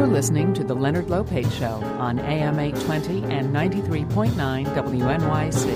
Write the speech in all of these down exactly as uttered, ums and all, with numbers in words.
You're listening to The Leonard Lopate Show on A M eight twenty and ninety-three point nine W N Y C.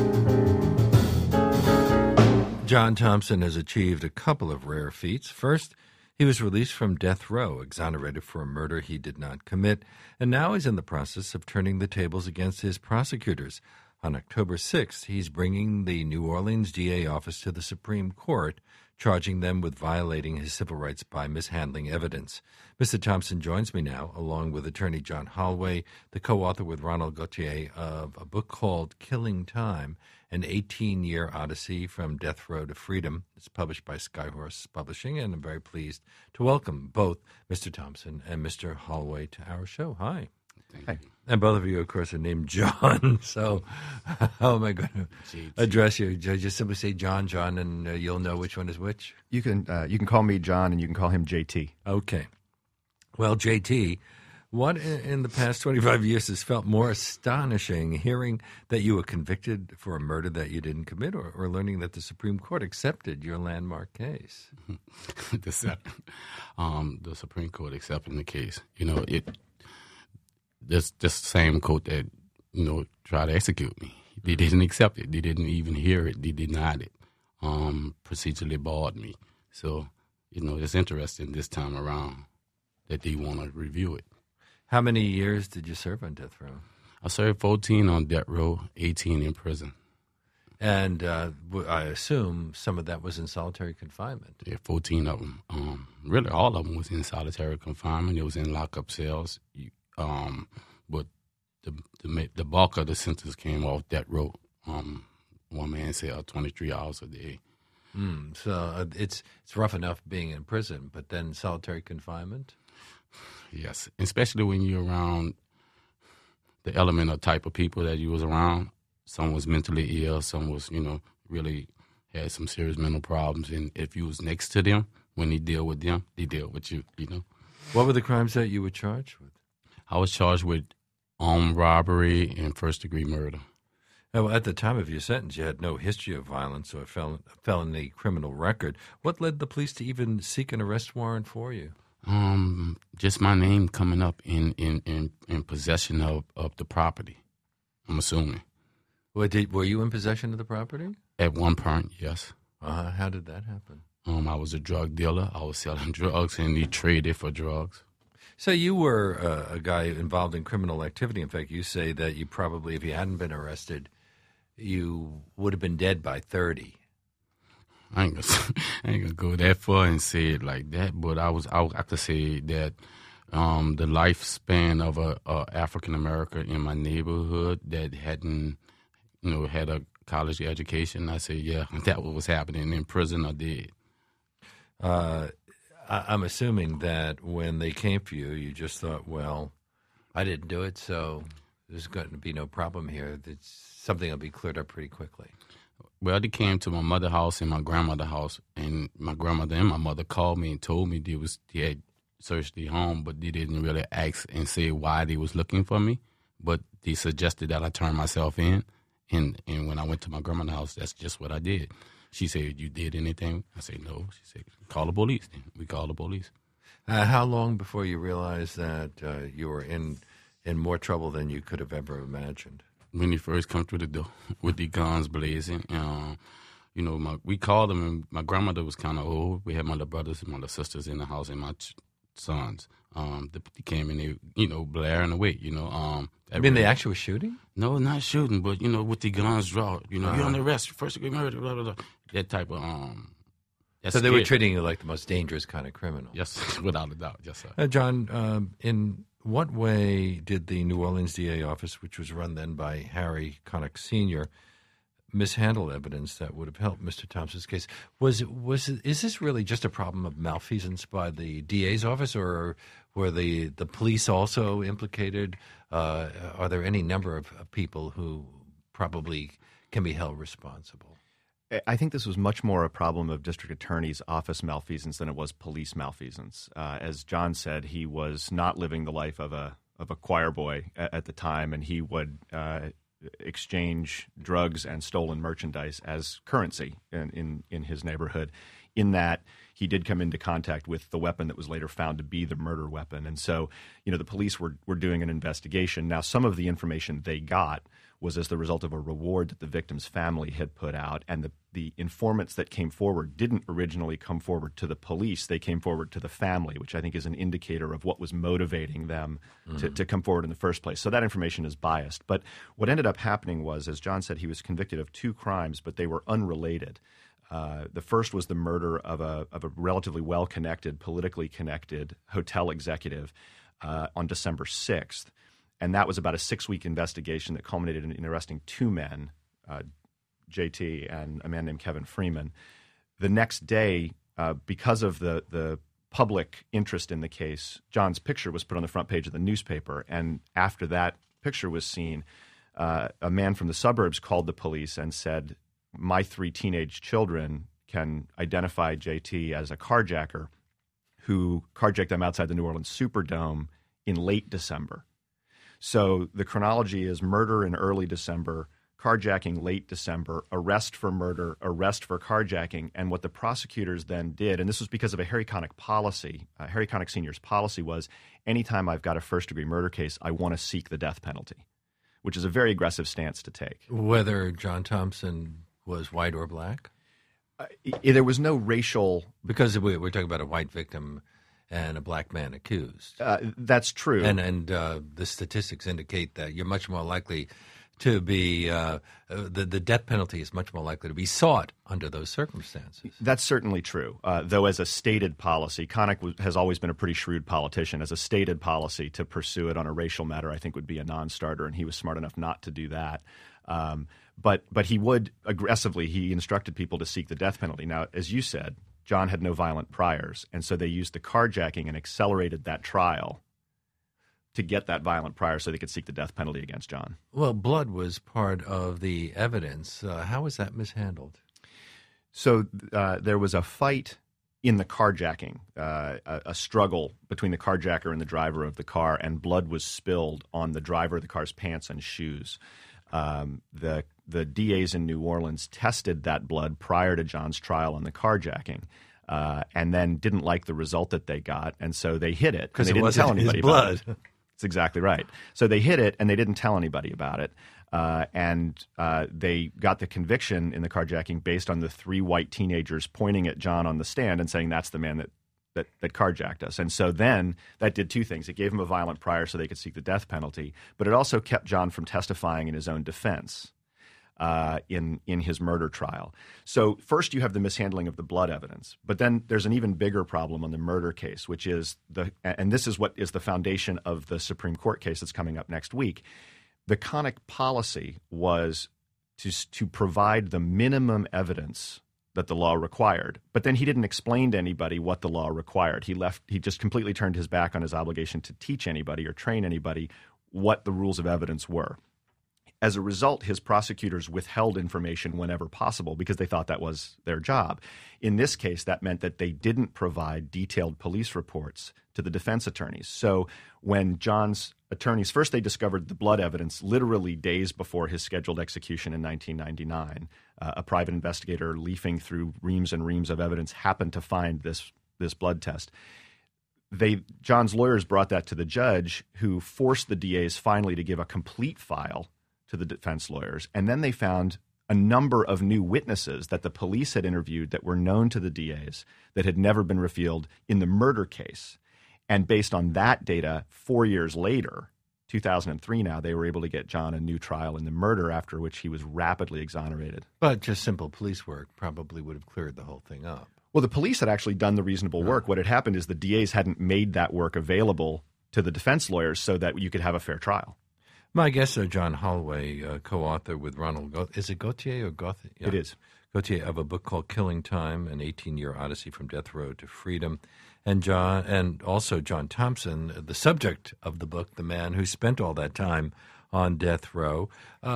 John Thompson has achieved a couple of rare feats. First, he was released from death row, exonerated for a murder he did not commit, and now he's in the process of turning the tables against his prosecutors. On October sixth, he's bringing the New Orleans D A office to the Supreme Court, charging them with violating his civil rights by mishandling evidence. Mister Thompson joins me now, along with attorney John Holloway, the co-author with Ronald Gauthier of a book called Killing Time, an eighteen-year odyssey from death row to freedom. It's published by Skyhorse Publishing, and I'm very pleased to welcome both Mister Thompson and Mister Holloway to our show. Hi. Hi. And both of you, of course, are named John, so how am I going to address you? Do I just simply say John, John, and uh, you'll know which one is which? You can uh, you can call me John, and you can call him J T. Okay. Well, J T, what in, in the past twenty-five years has felt more astonishing, hearing that you were convicted for a murder that you didn't commit, or, or learning that the Supreme Court accepted your landmark case? the, um, the Supreme Court accepting the case. You know, it... This this same court that, you know, tried to execute me. They didn't accept it. They didn't even hear it. They denied it. Um, procedurally barred me. So, you know, it's interesting this time around that they want to review it. How many years did you serve on death row? I served fourteen on death row, eighteen in prison. And uh, I assume some of that was in solitary confinement. Yeah, fourteen of them. Um, really, all of them was in solitary confinement. It was in lockup cells. You, Um, but the, the the bulk of the sentence came off death row. Um, one man said twenty-three hours a day. Mm, so uh, it's it's rough enough being in prison, but then solitary confinement? Yes, especially when you're around the element or type of people that you was around. Some was mentally ill, some was, you know, really had some serious mental problems. And if you was next to them, when they deal with them, they deal with you, you know. What were the crimes that you were charged with? I was charged with armed robbery and first-degree murder. Now, at the time of your sentence, you had no history of violence or a fel- felony criminal record. What led the police to even seek an arrest warrant for you? Um, just my name coming up in, in, in, in possession of, of the property, I'm assuming. Well, did, were you in possession of the property? At one point, yes. Uh-huh. How did that happen? Um, I was a drug dealer. I was selling drugs, and they traded for drugs. So you were uh, a guy involved in criminal activity. In fact, you say that you probably, if you hadn't been arrested, you would have been dead by thirty. I ain't gonna, I ain't gonna go that far and say it like that, but I was, I, I could say that um, the lifespan of a, a African American in my neighborhood that hadn't, you know, had a college education, I say, yeah, that was happening in prison or dead. Uh, I'm assuming that when they came for you, you just thought, well, I didn't do it, so there's going to be no problem here. It's something will be cleared up pretty quickly. Well, they came to my mother's house and my grandmother's house, and my grandmother and my mother called me and told me they was they had searched the home, but they didn't really ask and say why they was looking for me. But they suggested that I turn myself in, and and when I went to my grandmother's house, that's just what I did. She said, "You did anything?" I said, "No." She said, "Call the police." Then we called the police. Uh, how long before you realized that uh, you were in in more trouble than you could have ever imagined? When they first come through the door with the guns blazing, um, you know, my, we called them, and my grandmother was kind of old. We had my little brothers and my little sisters in the house, and my ch- sons. Um, they, they came and they, you know, blaring away, you know. Um, I mean, they actually were shooting? No, not shooting, but, you know, with the guns drawn. You know, uh-huh. You're on the arrest, first degree murder, blah, blah, blah. That type of, um... So they were treating you like the most dangerous kind of criminal? Yes, without a doubt, yes, sir. Uh, John, um, in what way did the New Orleans D A office, which was run then by Harry Connick Senior, mishandle evidence that would have helped Mister Thompson's case? Was was is this really just a problem of malfeasance by the D A's office, or were the, the police also implicated? Uh, are there any number of, of people who probably can be held responsible? I think this was much more a problem of district attorney's office malfeasance than it was police malfeasance. Uh, as John said, he was not living the life of a of a choir boy at, at the time, and he would uh, exchange drugs and stolen merchandise as currency in, in, in his neighborhood. in that he did come into contact with the weapon that was later found to be the murder weapon. And so, you know, the police were, were doing an investigation. Now, some of the information they got was as the result of a reward that the victim's family had put out, and the, the informants that came forward didn't originally come forward to the police. They came forward to the family, which I think is an indicator of what was motivating them mm-hmm. to, to come forward in the first place. So that information is biased. But what ended up happening was, as John said, he was convicted of two crimes, but they were unrelated. Uh, the first was the murder of a, of a relatively well-connected, politically connected hotel executive uh, on December sixth. And that was about a six-week investigation that culminated in, in arresting two men, uh, J T and a man named Kevin Freeman. The next day, uh, because of the, the public interest in the case, John's picture was put on the front page of the newspaper. And after that picture was seen, uh, a man from the suburbs called the police and said, my three teenage children can identify J T as a carjacker who carjacked them outside the New Orleans Superdome in late December. So the chronology is murder in early December, carjacking late December, arrest for murder, arrest for carjacking. And what the prosecutors then did, and this was because of a Harry Connick policy, uh, Harry Connick Senior's policy was, anytime I've got a first-degree murder case, I want to seek the death penalty, which is a very aggressive stance to take. Whether John Thompson was white or black? Uh, there was no racial... Because we, we're talking about a white victim and a black man accused. Uh, that's true. And and uh, the statistics indicate that you're much more likely to be, uh, uh, the, the death penalty is much more likely to be sought under those circumstances. That's certainly true. Uh, though as a stated policy, Connick was, has always been a pretty shrewd politician. As a stated policy to pursue it on a racial matter, I think would be a non-starter, and he was smart enough not to do that. Um, but but he would aggressively, he instructed people to seek the death penalty. Now, as you said, John had no violent priors, and so they used the carjacking and accelerated that trial to get that violent prior so they could seek the death penalty against John. Well, blood was part of the evidence. Uh, how was that mishandled? So uh, there was a fight in the carjacking, uh, a, a struggle between the carjacker and the driver of the car, and blood was spilled on the driver of the car's pants and shoes. Um, the the D As in New Orleans tested that blood prior to John's trial on the carjacking, uh, and then didn't like the result that they got, and so they hid it. Because they it didn't wasn't tell anybody his blood. About it. That's exactly right. So they hid it, and they didn't tell anybody about it. Uh, and uh, they got the conviction in the carjacking based on the three white teenagers pointing at John on the stand and saying, that's the man that That, that carjacked us. And so then that did two things. It gave him a violent prior so they could seek the death penalty, but it also kept John from testifying in his own defense uh, in, in his murder trial. So first you have the mishandling of the blood evidence, but then there's an even bigger problem on the murder case, which is the, and this is what is the foundation of the Supreme Court case that's coming up next week. The Connick policy was to, to provide the minimum evidence that the law required. But then he didn't explain to anybody what the law required. He left. He just completely turned his back on his obligation to teach anybody or train anybody what the rules of evidence were. As a result, his prosecutors withheld information whenever possible because they thought that was their job. In this case, that meant that they didn't provide detailed police reports to the defense attorneys. So when John's attorneys, first they discovered the blood evidence literally days before his scheduled execution in nineteen ninety-nine. Uh, a private investigator leafing through reams and reams of evidence happened to find this this blood test. They John's lawyers brought that to the judge, who forced the D As finally to give a complete file to the defense lawyers. And then they found a number of new witnesses that the police had interviewed that were known to the D As that had never been revealed in the murder case. And based on that data, four years later, two thousand three now, they were able to get John a new trial in the murder, after which he was rapidly exonerated. But just simple police work probably would have cleared the whole thing up. Well, the police had actually done the reasonable work. Oh. What had happened is the D As hadn't made that work available to the defense lawyers so that you could have a fair trial. My guests are John Holloway, uh, co-author with Ronald Go- Is it Gauthier or Gauthier? Yeah. It is. Gauthier, of a book called Killing Time, an eighteen-year odyssey from death row to freedom. And John, and also John Thompson, the subject of the book, the man who spent all that time on death row.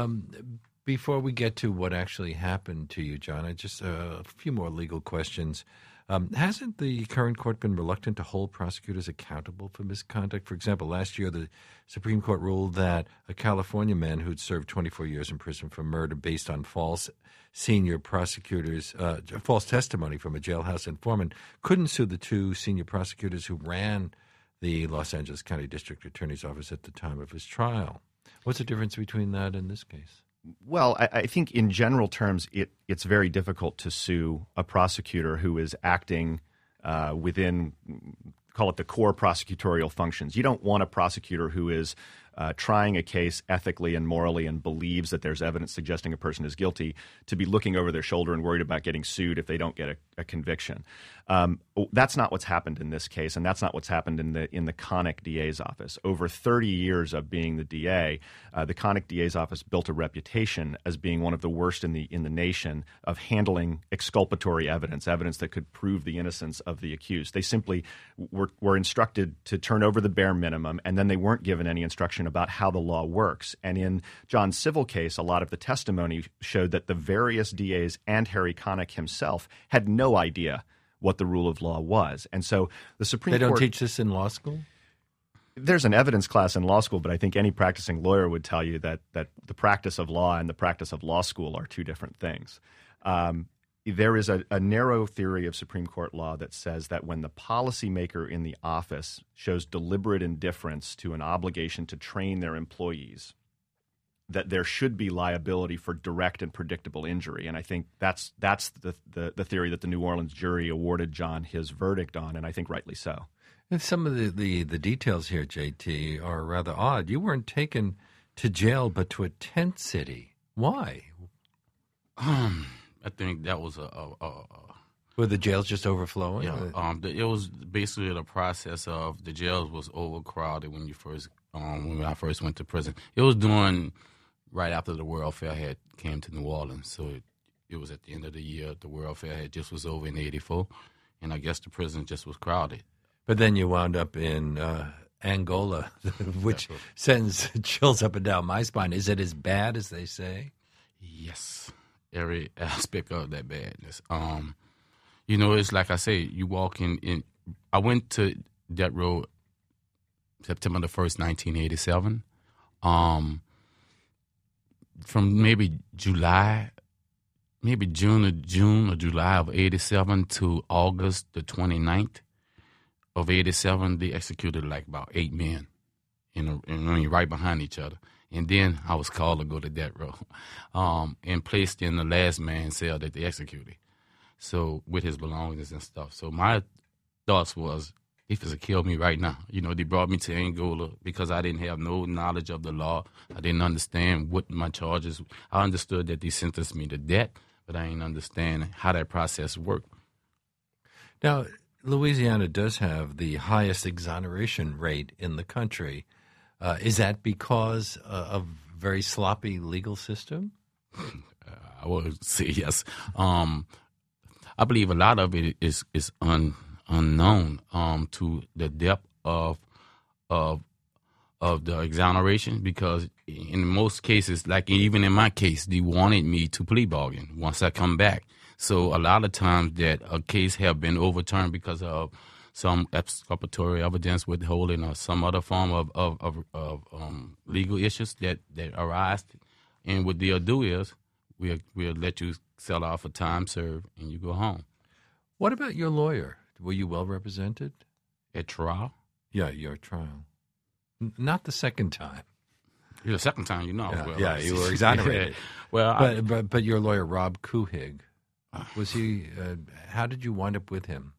Um, before we get to what actually happened to you, John, I just uh, a few more legal questions. Um, hasn't the current court been reluctant to hold prosecutors accountable for misconduct? For example, last year the Supreme Court ruled that a California man who'd served twenty-four years in prison for murder based on false senior prosecutors, uh, false testimony from a jailhouse informant, couldn't sue the two senior prosecutors who ran the Los Angeles County District Attorney's Office at the time of his trial. What's the difference between that and this case? Well, I, I think in general terms, it, it's very difficult to sue a prosecutor who is acting uh, within, call it the core prosecutorial functions. You don't want a prosecutor who is uh, trying a case ethically and morally and believes that there's evidence suggesting a person is guilty to be looking over their shoulder and worried about getting sued if they don't get a, a conviction. Um, that's not what's happened in this case, and that's not what's happened in the in the Connick D A's office. Over thirty years of being the D A, uh, the Connick D A's office built a reputation as being one of the worst in the in the nation of handling exculpatory evidence, evidence that could prove the innocence of the accused. They simply were, were instructed to turn over the bare minimum, and then they weren't given any instruction about how the law works. And in John's civil case, a lot of the testimony showed that the various D As and Harry Connick himself had no idea what the rule of law was. And so the Supreme Court— They don't teach this in law school? There's an evidence class in law school, but I think any practicing lawyer would tell you that that the practice of law and the practice of law school are two different things. Um, there is a, a narrow theory of Supreme Court law that says that when the policymaker in the office shows deliberate indifference to an obligation to train their employees, that there should be liability for direct and predictable injury. And I think that's that's the, the, the theory that the New Orleans jury awarded John his verdict on, and I think rightly so. And some of the, the, the details here, J T, are rather odd. You weren't taken to jail but to a tent city. Why? Um, I think that was a... a, a, a Were the jails just overflowing? Yeah, um, the, it was basically the process of the jails was overcrowded when you first, um, when I first went to prison. It was during... right after the World Fair had came to New Orleans. So it, it was at the end of the year. The World Fair had just was over in eighty-four, and I guess the prison just was crowded. But then you wound up in uh, Angola, which sends chills up and down my spine. Is it as bad as they say? Yes, every aspect of that badness. Um, you know, it's like I say, you walk in, in I went to Death Row September the first, nineteen eighty-seven. Um, from maybe July, maybe June or June or July of eighty-seven to August the twenty-ninth of eighty-seven, they executed like about eight men, you know, and right behind each other. And then I was called to go to death row, um, and placed in the last man cell that they executed. So with his belongings and stuff. So my thoughts was, they could kill me right now. You know, they brought me to Angola because I didn't have no knowledge of the law. I didn't understand what my charges. I understood that they sentenced me to death, but I didn't understand how that process worked. Now, Louisiana does have the highest exoneration rate in the country. Uh, is that because uh, of very sloppy legal system? uh, I would say yes. Um, I believe a lot of it is is un, unknown um, to the depth of of of the exoneration, because in most cases, like even in my case, they wanted me to plea bargain once I come back. So a lot of times that a case have been overturned because of some exculpatory evidence withholding or some other form of of, of, of um, legal issues that, that arise. And what they'll do is we'll, we'll let you sell out for time served and you go home. What about your lawyer? Were you well represented? At trial? Yeah, your trial. N- not the second time. Yeah, the second time, you know. Yeah, well, yeah you were exonerated. well, but, I, but but your lawyer, Rob Kuhig, was he? Uh, how did you wind up with him?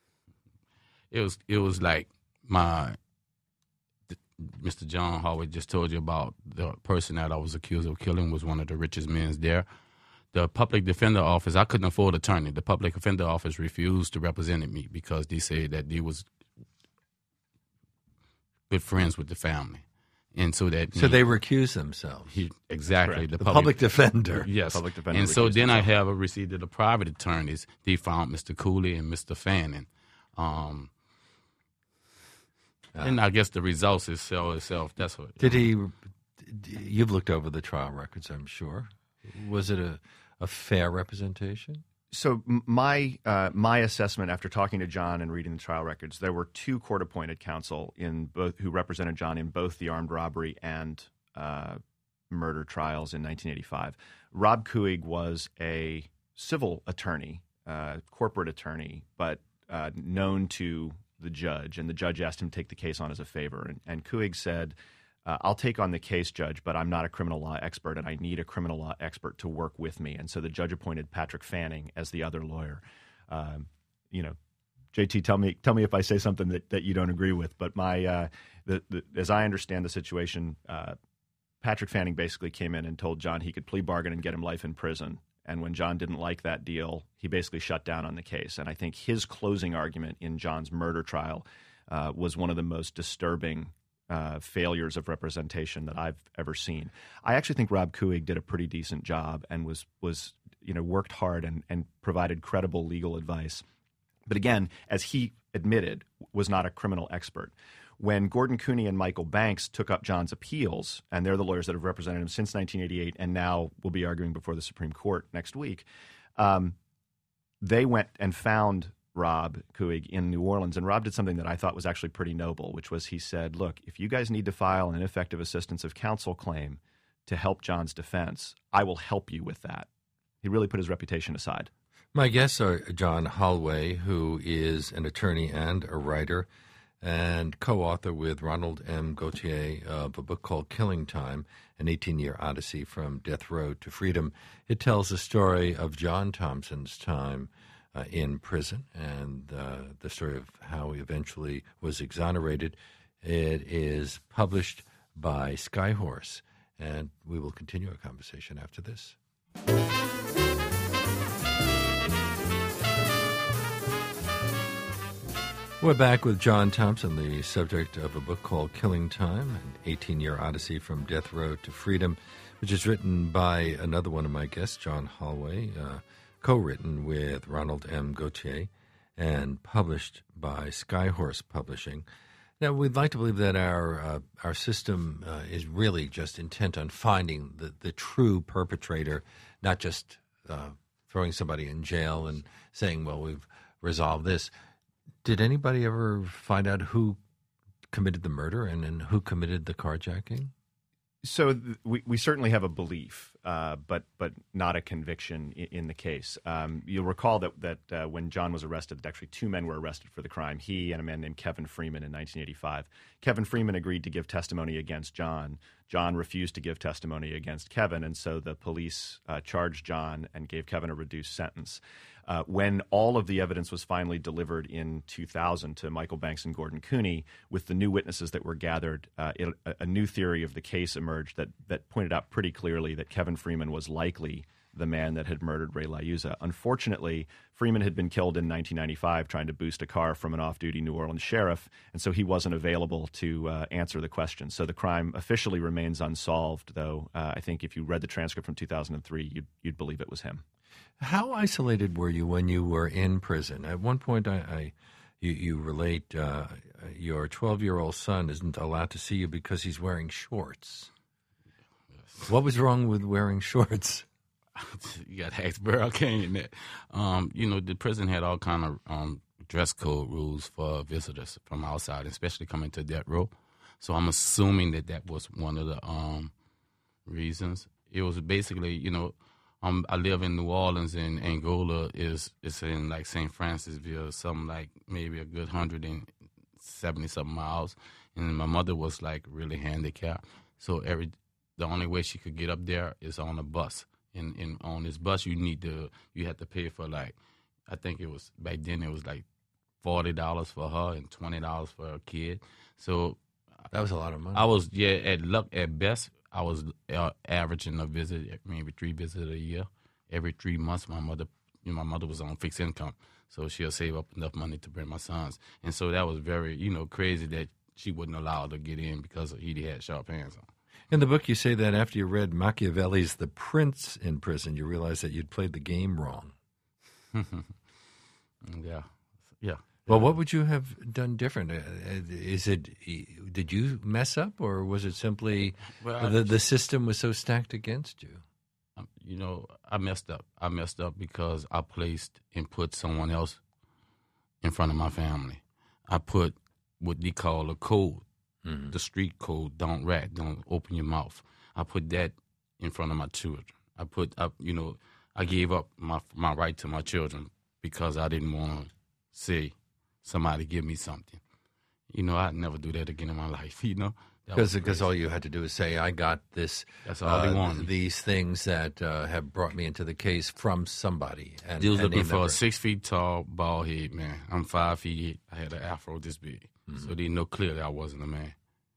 It was it was like my Mister John Howard just told you about. The person that I was accused of killing was one of the richest men there. The public defender office, I couldn't afford an attorney. The public defender office refused to represent me because they said that they was good friends with the family. And so that so they recused themselves. He, exactly. The, the public, public defender. Yes. Public defender and so then himself. I have received the private attorneys. They found Mister Cooley and Mister Fannin. Um, ah. And I guess the results is sell itself. That's what. Did he? You've looked over the trial records, I'm sure. Was it a, a fair representation? So my uh, my assessment after talking to John and reading the trial records, there were two court-appointed counsel in both who represented John in both the armed robbery and uh, murder trials in nineteen eighty-five. Rob Kuig was a civil attorney, uh, corporate attorney, but uh, known to the judge, and the judge asked him to take the case on as a favor. And, and Kuig said, uh, I'll take on the case, Judge, but I'm not a criminal law expert, and I need a criminal law expert to work with me. And so the judge appointed Patrick Fanning as the other lawyer. Um, you know, J T, tell me tell me if I say something that, that you don't agree with. But my uh, the, the, as I understand the situation, uh, Patrick Fanning basically came in and told John he could plea bargain and get him life in prison. And when John didn't like that deal, he basically shut down on the case. And I think his closing argument in John's murder trial uh, was one of the most disturbing uh, failures of representation that I've ever seen. I actually think Rob Kuig did a pretty decent job and was was you know worked hard and, and provided credible legal advice. But again, as he admitted, was not a criminal expert. When Gordon Cooney and Michael Banks took up John's appeals, and they're the lawyers that have represented him since nineteen eighty-eight and now will be arguing before the Supreme Court next week, um, they went and found Rob Kuig in New Orleans. And Rob did something that I thought was actually pretty noble, which was he said, look, if you guys need to file an ineffective assistance of counsel claim to help John's defense, I will help you with that. He really put his reputation aside. My guests are John Holloway, who is an attorney and a writer, and co-author with Ronald M. Gauthier of a book called Killing Time, an eighteen-year odyssey from death row to freedom. It tells the story of John Thompson's time uh, in prison and uh, the story of how he eventually was exonerated. It is published by Skyhorse, and we will continue our conversation after this. We're back with John Thompson, the subject of a book called Killing Time, an eighteen-year odyssey from death row to freedom, which is written by another one of my guests, John Holloway, uh, co-written with Ronald M. Gauthier, and published by Skyhorse Publishing. Now, we'd like to believe that our uh, our system uh, is really just intent on finding the, the true perpetrator, not just uh, throwing somebody in jail and saying, well, we've resolved this. Did anybody ever find out who committed the murder and, and who committed the carjacking? So th- we, we certainly have a belief, uh, but but not a conviction in, in the case. Um, you'll recall that that uh, when John was arrested, actually two men were arrested for the crime, he and a man named Kevin Freeman in nineteen eighty-five. Kevin Freeman agreed to give testimony against John. John refused to give testimony against Kevin, and so the police uh, charged John and gave Kevin a reduced sentence. Uh, when all of the evidence was finally delivered in two thousand to Michael Banks and Gordon Cooney, with the new witnesses that were gathered, uh, it, a, a new theory of the case emerged that, that pointed out pretty clearly that Kevin Freeman was likely the man that had murdered Ray Liuzza. Unfortunately, Freeman had been killed in nineteen ninety-five trying to boost a car from an off-duty New Orleans sheriff, and so he wasn't available to uh, answer the question. So the crime officially remains unsolved, though uh, I think if you read the transcript from two thousand three, you'd, you'd believe it was him. How isolated were you when you were in prison? At one point, I, I you, you relate uh, your twelve-year-old son isn't allowed to see you because he's wearing shorts. Yes. What was wrong with wearing shorts? You got to ask Burl Canyon that. Um, you know, the prison had all kind of um, dress code rules for visitors from outside, especially coming to death row. So I'm assuming that that was one of the um, reasons. It was basically, you know, Um, I live in New Orleans, and Angola is is in like Saint Francisville, something like maybe a good hundred and seventy something miles. And my mother was like really handicapped, so every the only way she could get up there is on a bus. And, and on this bus, you need to you had to pay for like I think it was back then it was like forty dollars for her and twenty dollars for a kid. So that was a lot of money. I was yeah at luck at best. I was uh, averaging a visit, maybe three visits a year. Every three months, my mother, you know, my mother was on fixed income, so she'll save up enough money to bring my sons. And so that was very, you know, crazy that she wouldn't allow her to get in because he had sharp hands on. In the book, you say that after you read Machiavelli's The Prince in prison, you realized that you'd played the game wrong. yeah, yeah. Well, what would you have done different? Is it did you mess up, or was it simply well, the the system was so stacked against you? Um, you know, I messed up. I messed up because I placed and put someone else in front of my family. I put what they call a code, mm-hmm. the street code, don't rat, don't open your mouth. I put that in front of my children. I put up, you know, I gave up my my right to my children because I didn't want to say somebody give me something. You know, I'd never do that again in my life, you know. Because because all you had to do is say, I got this. That's all uh, they wanted. These things that uh, have brought me into the case from somebody. And, they was and looking for never... a six feet tall, bald head man. I'm five feet eight. I had an afro this big. Mm-hmm. So they know clearly I wasn't a man.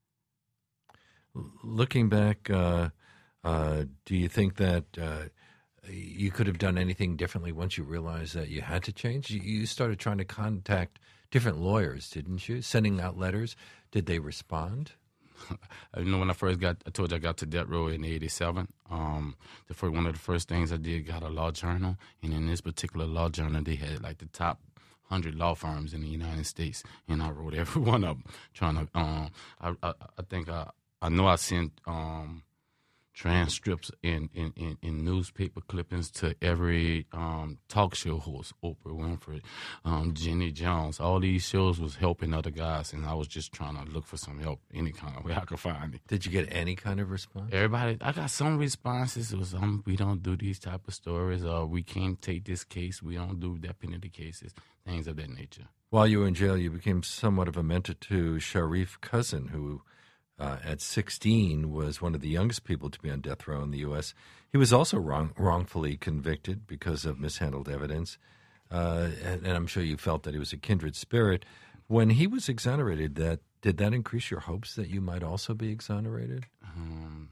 Looking back, uh, uh, do you think that uh, you could have done anything differently once you realized that you had to change? You, you started trying to contact different lawyers, didn't you? Sending out letters. Did they respond? You know, when I first got, I told you I got to death row in eighty-seven. Um, the first, one of the first things I did, got a law journal, and in this particular law journal, they had like the top hundred law firms in the United States, and I wrote every one of them. Trying to, um, I, I, I think I, I know I sent um, transcripts in, in, in, in newspaper clippings to every um, talk show host, Oprah Winfrey, um, Jenny Jones. All these shows was helping other guys, and I was just trying to look for some help any kind of way I could find it. Did you get any kind of response? Everybody, I got some responses. It was, um, we don't do these type of stories, or we can't take this case. We don't do death penalty cases, things of that nature. While you were in jail, you became somewhat of a mentor to Sharif Cousin, who Uh, at sixteen, was one of the youngest people to be on death row in the U S. He was also wrong, wrongfully convicted because of mishandled evidence, uh, and, and I'm sure you felt that he was a kindred spirit. When he was exonerated, that did that increase your hopes that you might also be exonerated? Um,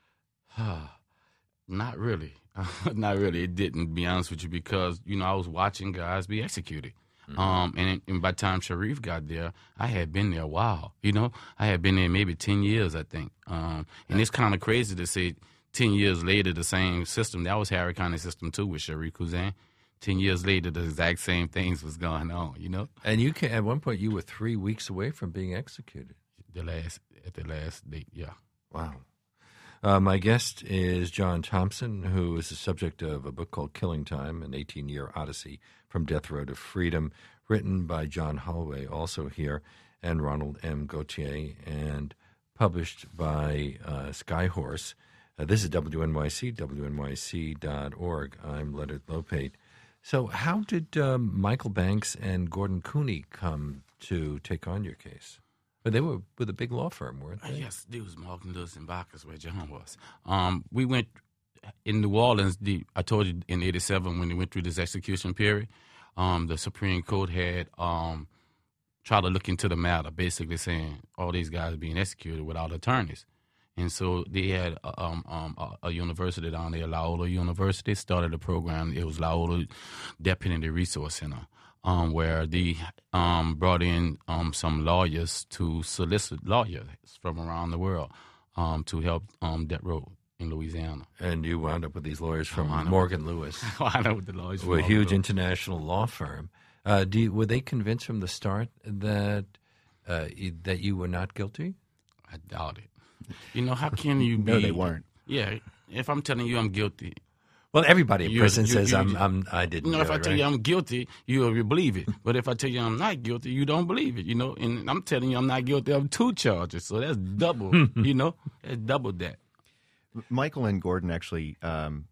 not really. Not really. It didn't, to be honest with you, because, you know, I was watching guys be executed. Mm-hmm. Um, and, and by the time Sharif got there, I had been there a while. You know, I had been there maybe ten years, I think. Um, and it's kind of crazy to say ten years later, the same system. That was Harry County system too with Sharif Cousin. Ten years later, the exact same things was going on. You know. And you can, at one point, you were three weeks away from being executed. The last at the last date, yeah. Wow. Uh, my guest is John Thompson, who is the subject of a book called Killing Time, an eighteen-year odyssey from death row to freedom, written by John Holloway, also here, and Ronald M. Gauthier, and published by uh, Skyhorse. Uh, this is W N Y C, W N Y C dot org. I'm Leonard Lopate. So how did um, Michael Banks and Gordon Cooney come to take on your case? But they were with a big law firm, weren't they? Uh, yes, they was Morgan, Lewis, and Bacchus, where John was. Um, we went in New Orleans. The, I told you in eighty-seven when they went through this execution period, um, the Supreme Court had um, tried to look into the matter, basically saying all these guys being executed without attorneys. And so they had um, um, a, a university down there, Loyola University, started a program. It was Loyola Death Penalty Resource Center. Um, where they um, brought in um, some lawyers to solicit lawyers from around the world um, to help um, death row in Louisiana. And you wound up with these lawyers from Morgan Lewis. I know with the lawyers from a huge Lewis. International law firm. Uh, do you, were they convinced from the start that uh, that you were not guilty? I doubt it. You know, how can you be? No, they weren't. Yeah, if I'm telling you I'm guilty. Well, everybody in you, prison you, says you, I'm, I'm, I didn't. You know, if do I it, tell right? you I'm guilty, you'll believe it. But if I tell you I'm not guilty, you don't believe it. You know, and I'm telling you I'm not guilty of two charges, so that's double. You know, that's double that. Michael and Gordon actually um,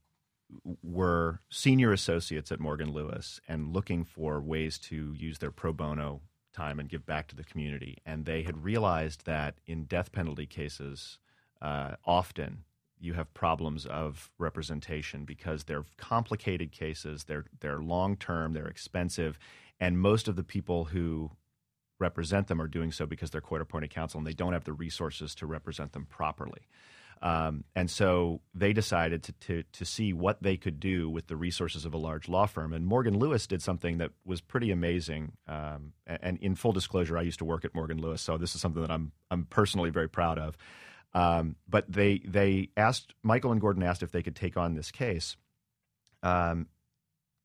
were senior associates at Morgan Lewis and looking for ways to use their pro bono time and give back to the community. And they had realized that in death penalty cases, uh, often you have problems of representation because they're complicated cases, they're they're long-term, they're expensive, and most of the people who represent them are doing so because they're court-appointed counsel and they don't have the resources to represent them properly. Um, and so they decided to, to to see what they could do with the resources of a large law firm. And Morgan Lewis did something that was pretty amazing. Um, and in full disclosure, I used to work at Morgan Lewis, so this is something that I'm I'm personally very proud of. Um, but they they asked Michael and Gordon asked if they could take on this case, um,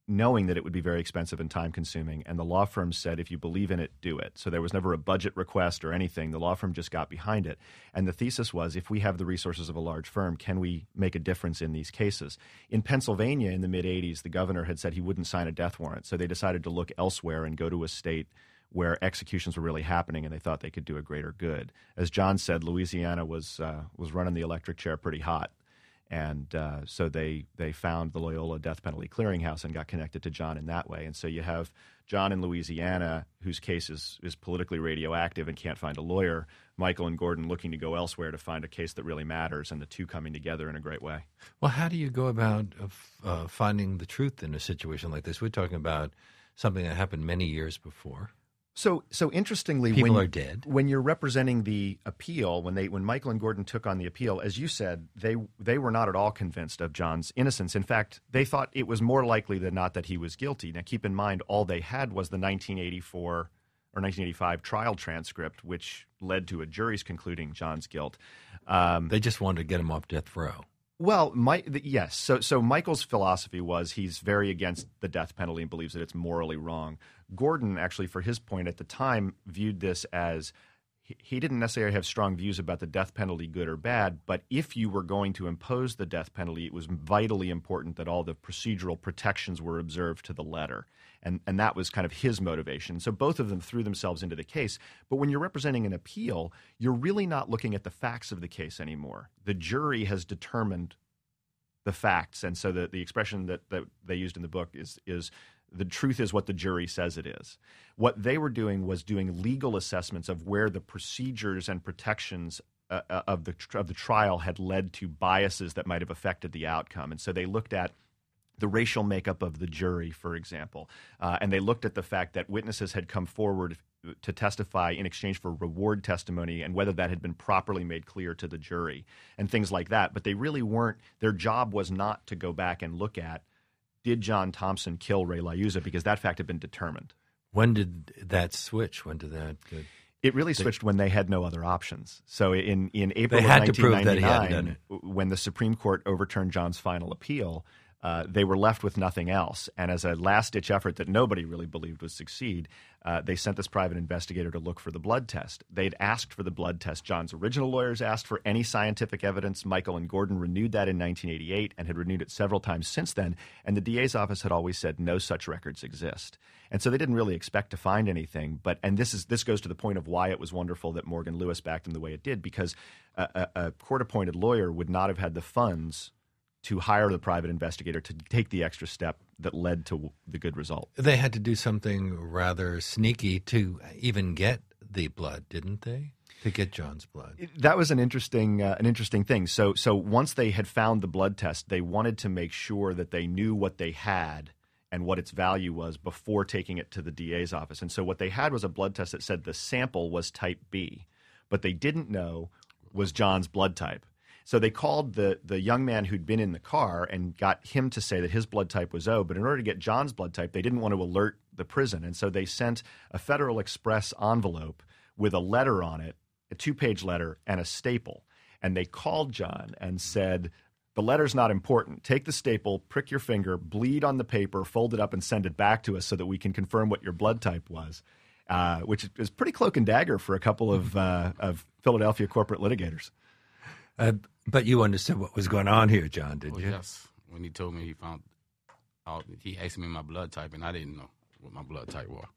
knowing that it would be very expensive and time-consuming, and the law firm said, if you believe in it, do it. So there was never a budget request or anything. The law firm just got behind it. And the thesis was, if we have the resources of a large firm, can we make a difference in these cases? In Pennsylvania in the mid-eighties, the governor had said he wouldn't sign a death warrant, so they decided to look elsewhere and go to a state where executions were really happening, and they thought they could do a greater good. As John said, Louisiana was uh, was running the electric chair pretty hot. And uh, so they they found the Loyola Death Penalty Clearinghouse and got connected to John in that way. And so you have John in Louisiana, whose case is, is politically radioactive and can't find a lawyer, Michael and Gordon looking to go elsewhere to find a case that really matters, and the two coming together in a great way. Well, how do you go about uh, finding the truth in a situation like this? We're talking about something that happened many years before. So, so interestingly, people when, are dead. When you're representing the appeal, when they, when Michael and Gordon took on the appeal, as you said, they they were not at all convinced of John's innocence. In fact, they thought it was more likely than not that he was guilty. Now, keep in mind, all they had was the nineteen eighty-four or nineteen eighty-five trial transcript, which led to a jury's concluding John's guilt. Um, they just wanted to get him off death row. Well, my, the, yes. So, so Michael's philosophy was he's very against the death penalty and believes that it's morally wrong. Gordon, actually, for his point at the time, viewed this as he, he didn't necessarily have strong views about the death penalty, good or bad, but if you were going to impose the death penalty, it was vitally important that all the procedural protections were observed to the letter. And, and that was kind of his motivation. So both of them threw themselves into the case. But when you're representing an appeal, you're really not looking at the facts of the case anymore. The jury has determined the facts. And so the, the expression that, that they used in the book is, is the truth is what the jury says it is. What they were doing was doing legal assessments of where the procedures and protections uh, of the of the trial had led to biases that might have affected the outcome. And so they looked at the racial makeup of the jury, for example, uh, and they looked at the fact that witnesses had come forward to testify in exchange for reward testimony and whether that had been properly made clear to the jury and things like that. But they really weren't – their job was not to go back and look at, did John Thompson kill Ray LaIuzza, because that fact had been determined. When did that switch? When did that uh, – It really switched when they had no other options. So in, in April they of had nineteen to prove that he hadn't ninety-nine, done it. when the Supreme Court overturned John's final appeal, uh, they were left with nothing else. And as a last-ditch effort that nobody really believed would succeed, uh, they sent this private investigator to look for the blood test. They'd asked for the blood test. John's original lawyers asked for any scientific evidence. Michael and Gordon renewed that in nineteen eighty-eight and had renewed it several times since then. And the D A's office had always said no such records exist. And so they didn't really expect to find anything. But and this is this goes to the point of why it was wonderful that Morgan Lewis backed him the way it did, because a, a, a court-appointed lawyer would not have had the funds to hire the private investigator to take the extra step that led to the good result. They had to do something rather sneaky to even get the blood, didn't they? To get John's blood. That was an interesting uh, an interesting thing. So so once they had found the blood test, they wanted to make sure that they knew what they had and what its value was before taking it to the D A's office. And so what they had was a blood test that said the sample was type B, but they didn't know was John's blood type. So they called the the young man who'd been in the car and got him to say that his blood type was O. But in order to get John's blood type, they didn't want to alert the prison. And so they sent a Federal Express envelope with a letter on it, a two-page letter, and a staple. And they called John and said, the letter's not important. Take the staple, prick your finger, bleed on the paper, fold it up, and send it back to us so that we can confirm what your blood type was, uh, which is pretty cloak and dagger for a couple of, uh, of Philadelphia corporate litigators. Uh, but you understood what was going on here, John, did well, you? Yes. When he told me he found out, he asked me my blood type, and I didn't know what my blood type was.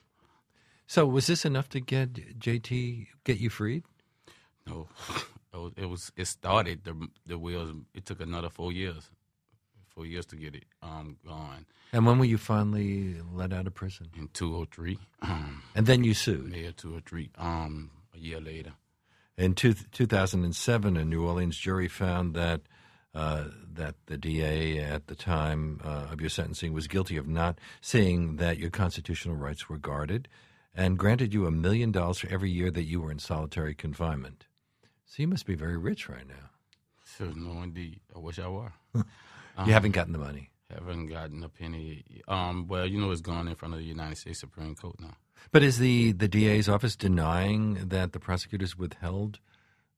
So was this enough to get J T, get you freed? No. It was, it was. It started. The the wheels. It took another four years, four years to get it um going. And when were you finally let out of prison? In two oh three. Um, and then you sued. Yeah, two oh three. Um, a year later. In two, two thousand seven, a New Orleans jury found that uh, that the D A at the time uh, of your sentencing was guilty of not seeing that your constitutional rights were guarded, and granted you a million dollars for every year that you were in solitary confinement. So you must be very rich right now. Sure, no, indeed. I wish I were. you um, haven't gotten the money. Haven't gotten a penny. Um, well, you know, it's gone in front of the United States Supreme Court now. But is the, the D A's office denying that the prosecutors withheld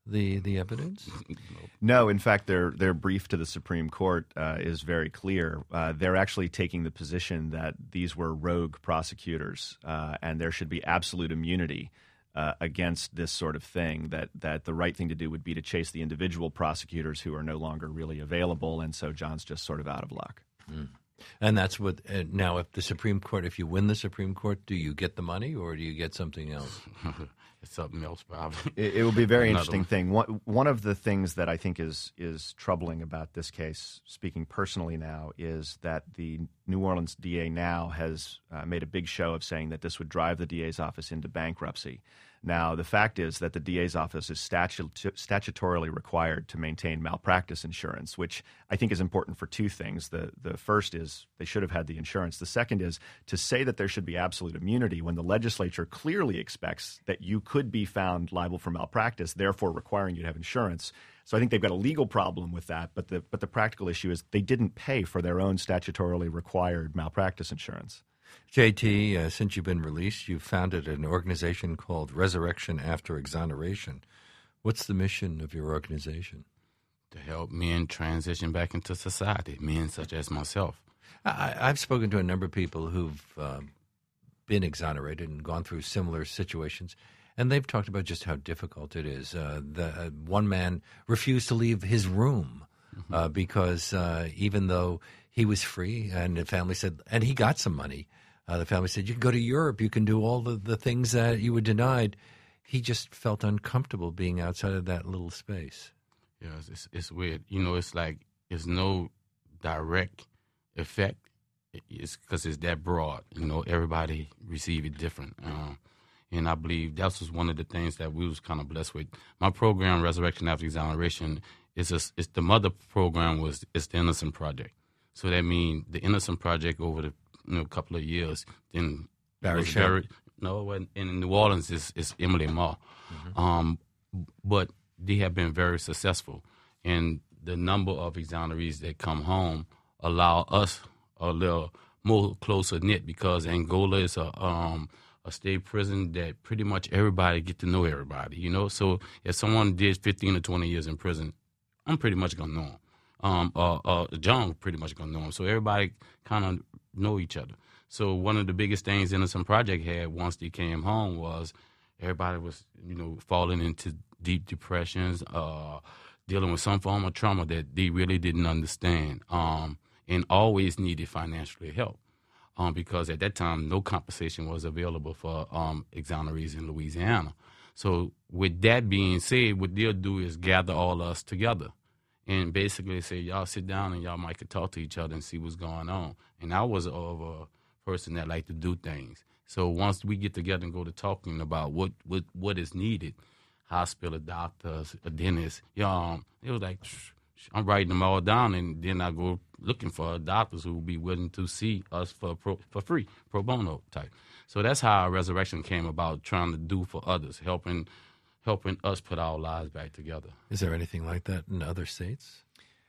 the the evidence? No, in fact, their their brief to the Supreme Court uh, is very clear. Uh, they're actually taking the position that these were rogue prosecutors, uh, and there should be absolute immunity uh, against this sort of thing. That that the right thing to do would be to chase the individual prosecutors who are no longer really available, and so John's just sort of out of luck. Mm. And that's what uh, now. If the Supreme Court, if you win the Supreme Court, do you get the money or do you get something else? It's something else, probably. It, it will be a very Another interesting one. thing. One, one of the things that I think is is troubling about this case, speaking personally now, is that the New Orleans D A now has uh, made a big show of saying that this would drive the D A's office into bankruptcy. Now, the fact is that the D A's office is statu- statutorily required to maintain malpractice insurance, which I think is important for two things. The, the first is they should have had the insurance. The second is to say that there should be absolute immunity when the legislature clearly expects that you could be found liable for malpractice, therefore requiring you to have insurance. So I think they've got a legal problem with that, but the, but the practical issue is they didn't pay for their own statutorily required malpractice insurance. J T, uh, since you've been released, you've founded an organization called Resurrection After Exoneration. What's the mission of your organization? To help men transition back into society, men such as myself. I, I've spoken to a number of people who've uh, been exonerated and gone through similar situations, and they've talked about just how difficult it is. Uh, the uh, one man refused to leave his room mm-hmm. uh, because uh, even though he was free, and the family said, and he got some money, Uh, the family said, you can go to Europe, you can do all the, the things that you were denied. He just felt uncomfortable being outside of that little space. Yeah, it's, it's weird. You know, it's like there's no direct effect. It's because it's that broad. You know, everybody receive it different. Uh, and I believe that was one of the things that we was kind of blessed with. My program, Resurrection After Exoneration, is a, it's the mother program was it's the Innocent Project. So that means the Innocent Project over the you know, couple of years. Then Barry Sharp. No, in, in New Orleans is is Emily Moore. Mm-hmm. Um, but they have been very successful, and the number of exonerees that come home allow us a little more closer knit because Angola is a um, a state prison that pretty much everybody get to know everybody. You know, so if someone did fifteen or twenty years in prison, I'm pretty much gonna know him. Um, uh, uh, John pretty much gonna know him. So everybody kind of know each other. So one of the biggest things Innocent Project had once they came home was everybody was, you know, falling into deep depressions, uh, dealing with some form of trauma that they really didn't understand, um, and always needed financial help. Um, because at that time, no compensation was available for um, exonerees in Louisiana. So with that being said, what they'll do is gather all us together and basically say, y'all sit down and y'all might could talk to each other and see what's going on. And I was of a person that liked to do things. So once we get together and go to talking about what, what, what is needed, hospital, doctors, a dentist, you know, it was like, I'm writing them all down, and then I go looking for doctors who will be willing to see us for pro, for free, pro bono type. So that's how our Resurrection came about, trying to do for others, helping helping us put our lives back together. Is there anything like that in other states?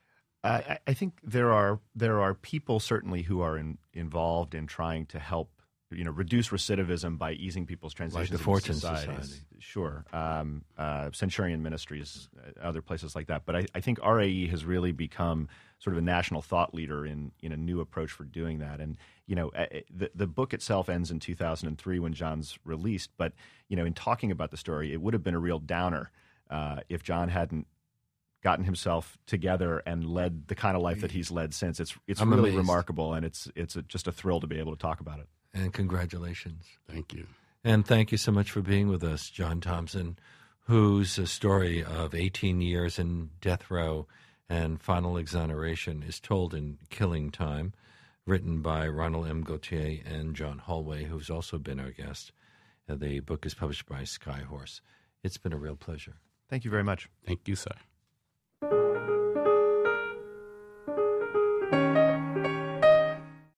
I, I think there are there are people certainly who are in, involved in trying to help, you know, reduce recidivism by easing people's transitions like the Fortune into societies. Society. Sure. Um, uh, Centurion Ministries, uh, other places like that. But I, I think R A E has really become sort of a national thought leader in, in a new approach for doing that. And, you know, uh, the, the book itself ends in two thousand three when John's released. But, you know, in talking about the story, it would have been a real downer uh, if John hadn't gotten himself together and led the kind of life that he's led since. It's it's I'm really amazed. remarkable, and it's it's a, just a thrill to be able to talk about it. And congratulations. Thank you. And thank you so much for being with us, John Thompson, whose story of eighteen years in death row and final exoneration is told in Killing Time, written by Ronald M. Gauthier and John Holway, who's also been our guest. Uh, the book is published by Skyhorse. It's been a real pleasure. Thank you very much. Thank you, sir.